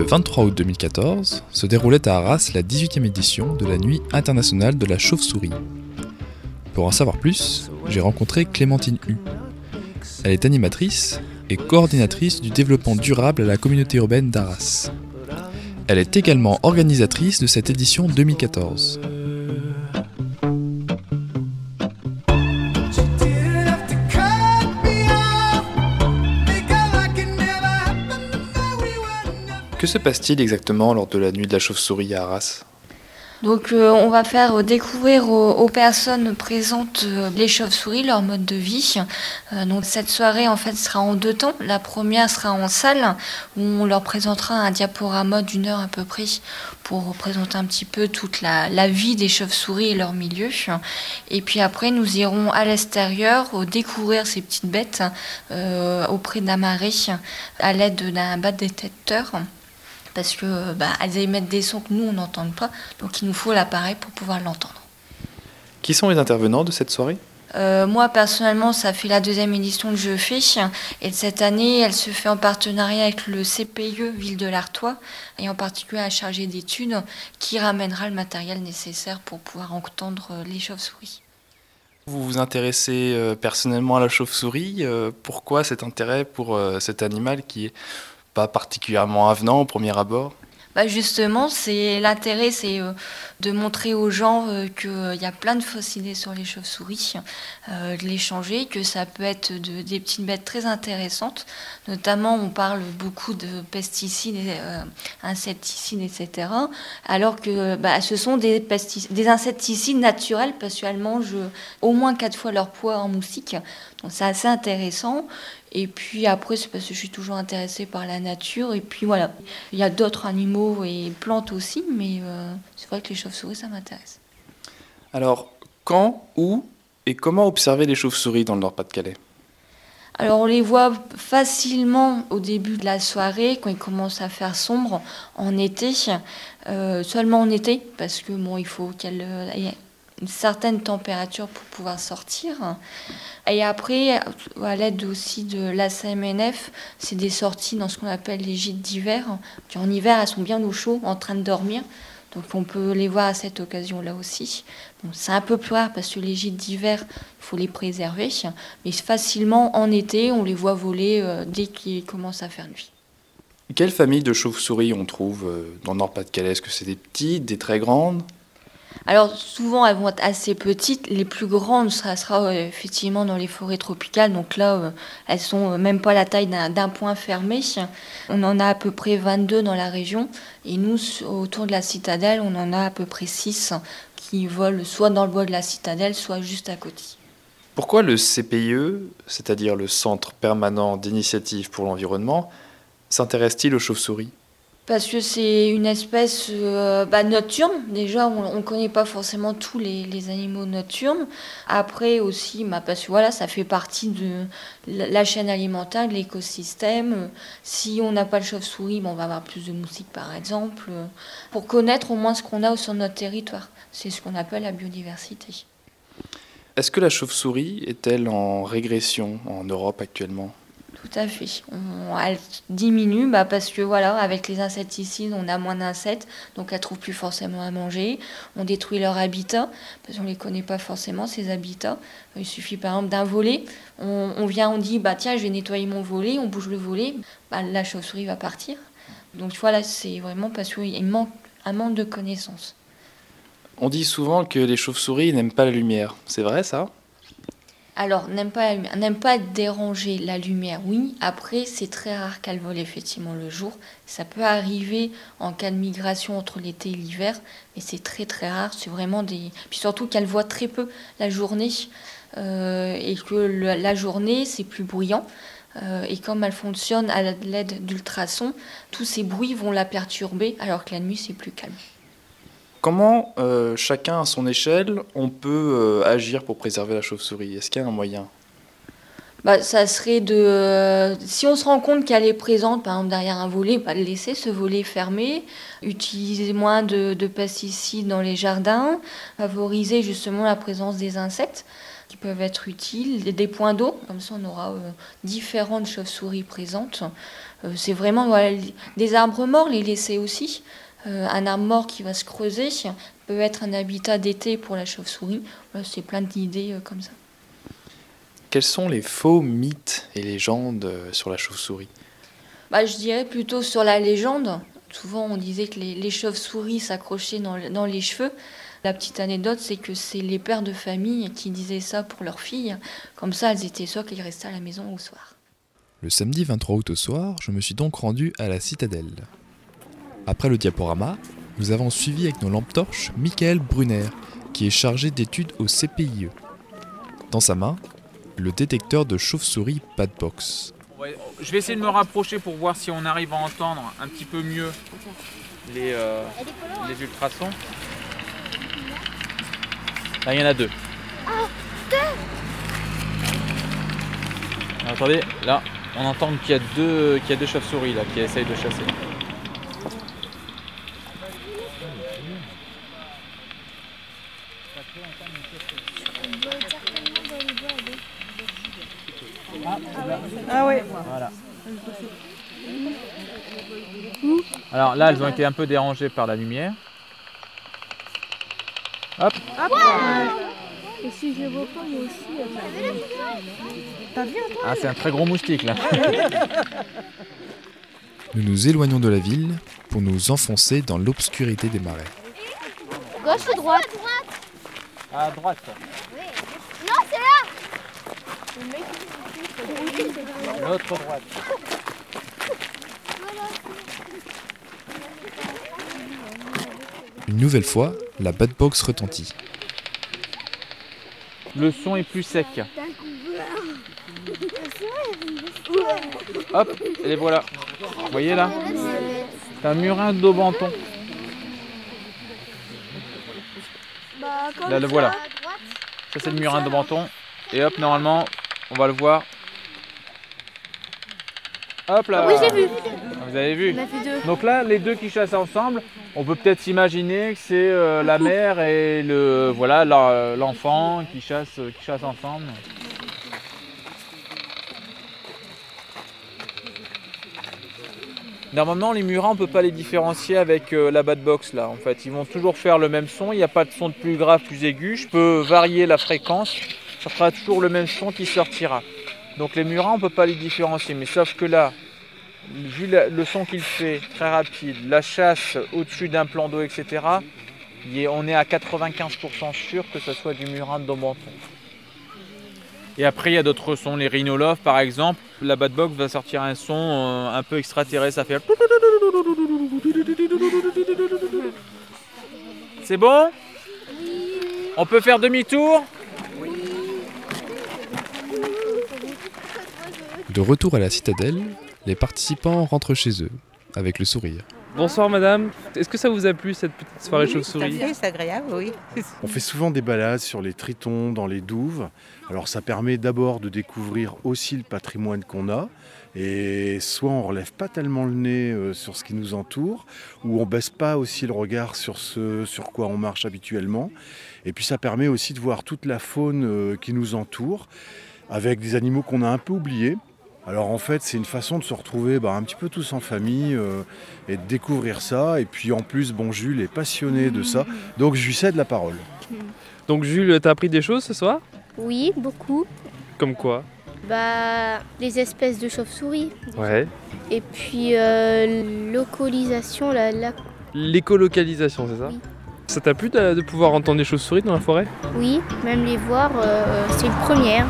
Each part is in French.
Le 23 août 2014 se déroulait à Arras la 18e édition de la Nuit internationale de la chauve-souris. Pour en savoir plus, j'ai rencontré Clémentine Hu. Elle est animatrice et coordinatrice du développement durable à la communauté urbaine d'Arras. Elle est également organisatrice de cette édition 2014. Que se passe-t-il exactement lors de la nuit de la chauve-souris à Arras ? Donc on va faire découvrir aux personnes présentes les chauves-souris, leur mode de vie. Donc cette soirée en fait sera en 2 temps. La première sera en salle où on leur présentera un diaporama d'1 heure à peu près pour représenter un petit peu toute la vie des chauves-souris et leur milieu. Et puis après nous irons à l'extérieur découvrir ces petites bêtes auprès d'un marais à l'aide d'un bas détecteur. Parce que elles émettent des sons que nous on n'entend pas, donc il nous faut l'appareil pour pouvoir l'entendre. Qui sont les intervenants de cette soirée ? Moi personnellement ça fait la 2e édition que je fais, et cette année elle se fait en partenariat avec le CPIE Ville de l'Artois, et en particulier un chargé d'études qui ramènera le matériel nécessaire pour pouvoir entendre les chauves-souris. Vous vous intéressez personnellement à la chauve-souris. Pourquoi cet intérêt pour cet animal qui est pas particulièrement avenant au premier abord ? Justement, l'intérêt, c'est de montrer aux gens qu'il y a plein de fossilés sur les chauves-souris, de les changer, que ça peut être des petites bêtes très intéressantes. Notamment, on parle beaucoup de pesticides, insecticides, etc. Alors que ce sont des insecticides naturels, parce qu'elles mangent au moins 4 fois leur poids en moustiques. Donc c'est assez intéressant. Et puis après, c'est parce que je suis toujours intéressée par la nature. Et puis voilà, il y a d'autres animaux et plantes aussi, mais c'est vrai que les chauves-souris, ça m'intéresse. Alors, quand, où et comment observer les chauves-souris dans le Nord-Pas-de-Calais ? Alors on les voit facilement au début de la soirée, quand il commence à faire sombre, en été. Seulement en été, parce que il faut qu'elle ait une certaine température pour pouvoir sortir. Et après, à l'aide aussi de l'ACMNF, c'est des sorties dans ce qu'on appelle les gîtes d'hiver. En hiver, elles sont bien au chaud, en train de dormir. Donc on peut les voir à cette occasion-là aussi. Bon, c'est un peu plus rare parce que les gîtes d'hiver, il faut les préserver. Mais facilement, en été, on les voit voler dès qu'il commence à faire nuit. Quelle famille de chauves-souris on trouve dans le Nord-Pas-de-Calais ? Est-ce que c'est des petites, des très grandes ? Alors souvent elles vont être assez petites, les plus grandes ça sera effectivement dans les forêts tropicales, donc là elles sont même pas la taille d'un point fermé. On en a à peu près 22 dans la région, et nous autour de la citadelle on en a à peu près 6 qui volent soit dans le bois de la citadelle, soit juste à côté. Pourquoi le CPIE, c'est-à-dire le Centre permanent d'initiative pour l'environnement, s'intéresse-t-il aux chauves-souris ? Parce que c'est une espèce nocturne. Déjà, on ne connaît pas forcément tous les animaux nocturnes. Après aussi, parce que voilà, ça fait partie de la chaîne alimentaire, de l'écosystème. Si on n'a pas le chauve-souris, on va avoir plus de moustiques, par exemple. Pour connaître au moins ce qu'on a sur notre territoire. C'est ce qu'on appelle la biodiversité. Est-ce que la chauve-souris est-elle en régression en Europe actuellement ? Tout à fait. Elle diminue parce que voilà, avec les insecticides, on a moins d'insectes, donc elles ne trouvent plus forcément à manger. On détruit leur habitat, parce qu'on ne les connaît pas forcément, ces habitats. Il suffit par exemple d'un volet. On vient, on dit, tiens, je vais nettoyer mon volet, on bouge le volet, la chauve-souris va partir. Donc voilà, c'est vraiment parce qu'il manque un manque de connaissances. On dit souvent que les chauves-souris n'aiment pas la lumière. C'est vrai ça ? Alors, n'aime pas déranger la lumière, oui. Après, c'est très rare qu'elle vole effectivement le jour. Ça peut arriver en cas de migration entre l'été et l'hiver, mais c'est très très rare. C'est vraiment Puis surtout qu'elle voit très peu la journée, et que la journée, c'est plus bruyant. Et comme elle fonctionne à l'aide d'ultrasons, tous ces bruits vont la perturber, alors que la nuit, c'est plus calme. Comment, chacun à son échelle, on peut agir pour préserver la chauve-souris ? Est-ce qu'il y a un moyen ? Ça serait si on se rend compte qu'elle est présente, par exemple derrière un volet, laisser ce volet fermé, utiliser moins de pesticides dans les jardins, favoriser justement la présence des insectes qui peuvent être utiles, des points d'eau, comme ça on aura différentes chauves-souris présentes. C'est vraiment des arbres morts, les laisser aussi. Un arbre mort qui va se creuser peut être un habitat d'été pour la chauve-souris. Voilà, c'est plein d'idées comme ça. Quels sont les faux mythes et légendes sur la chauve-souris ? Je dirais plutôt sur la légende. Souvent, on disait que les chauves-souris s'accrochaient dans les cheveux. La petite anecdote, c'est que c'est les pères de famille qui disaient ça pour leurs filles. Comme ça, elles étaient sûres qu'elles restaient à la maison au soir. Le samedi 23 août au soir, je me suis donc rendu à la Citadelle. Après le diaporama, nous avons suivi avec nos lampes torches Michael Brunner, qui est chargé d'études au CPIE. Dans sa main, le détecteur de chauve-souris Badbox. Je vais essayer de me rapprocher pour voir si on arrive à entendre un petit peu mieux les ultrasons. Là, il y en a 2. Attendez, là, on entend qu'il y a deux chauves-souris là, qui essayent de chasser. Ah ouais. Voilà. Alors là, elles ont été un peu dérangées par la lumière. Hop. Et si je les vois pas, moi aussi. T'as vu toi? Ah, c'est un très gros moustique là. Nous nous éloignons de la ville pour nous enfoncer dans l'obscurité des marais. Gauche ou droite? À droite. Non, c'est là. L'autre droite. Une nouvelle fois, la Badbox retentit. Le son est plus sec. Hop, et les voilà. Vous voyez là? C'est un murin de Daubenton. Là, le voilà. Ça, c'est le murin de Daubenton. Et hop, normalement, on va le voir. Hop là. Oui, j'ai vu. Vous avez vu? On a fait 2. Donc là, les deux qui chassent ensemble, on peut peut-être s'imaginer que c'est la mère et l'enfant qui chassent ensemble. Normalement, les murins, on ne peut pas les différencier avec la Badbox là. En fait, ils vont toujours faire le même son. Il n'y a pas de son de plus grave, plus aigu. Je peux varier la fréquence. Ça fera toujours le même son qui sortira. Donc les murins, on ne peut pas les différencier. Mais sauf que là, vu le son qu'il fait, très rapide, la chasse au-dessus d'un plan d'eau, etc., on est à 95% sûr que ce soit du murin de Daubenton. Et après, il y a d'autres sons. Les rhinolophes, par exemple, la Badbox va sortir un son un peu extraterrestre. Ça fait... C'est bon? On peut faire demi-tour? De retour à la Citadelle, les participants rentrent chez eux, avec le sourire. Bonsoir madame, est-ce que ça vous a plu cette petite soirée chauve-souris? C'est agréable, oui. On fait souvent des balades sur les tritons, dans les douves. Alors ça permet d'abord de découvrir aussi le patrimoine qu'on a. Et soit on ne relève pas tellement le nez sur ce qui nous entoure, ou on ne baisse pas aussi le regard sur ce sur quoi on marche habituellement. Et puis ça permet aussi de voir toute la faune qui nous entoure, avec des animaux qu'on a un peu oubliés. Alors en fait, c'est une façon de se retrouver un petit peu tous en famille et de découvrir ça. Et puis en plus, Jules est passionné de ça, donc je lui cède la parole. Donc Jules, t'as appris des choses ce soir? Oui, beaucoup. Comme quoi? Les espèces de chauves-souris. Ouais. Et puis localisation, L'écolocalisation, c'est ça? Oui. Ça t'a plu de pouvoir entendre des chauves-souris dans la forêt? Oui, même les voir, c'est une première.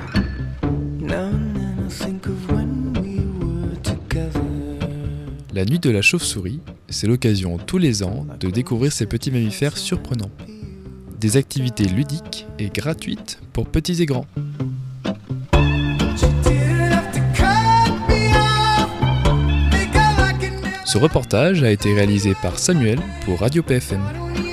La nuit de la chauve-souris, c'est l'occasion tous les ans de découvrir ces petits mammifères surprenants. Des activités ludiques et gratuites pour petits et grands. Ce reportage a été réalisé par Samuel pour Radio PFM.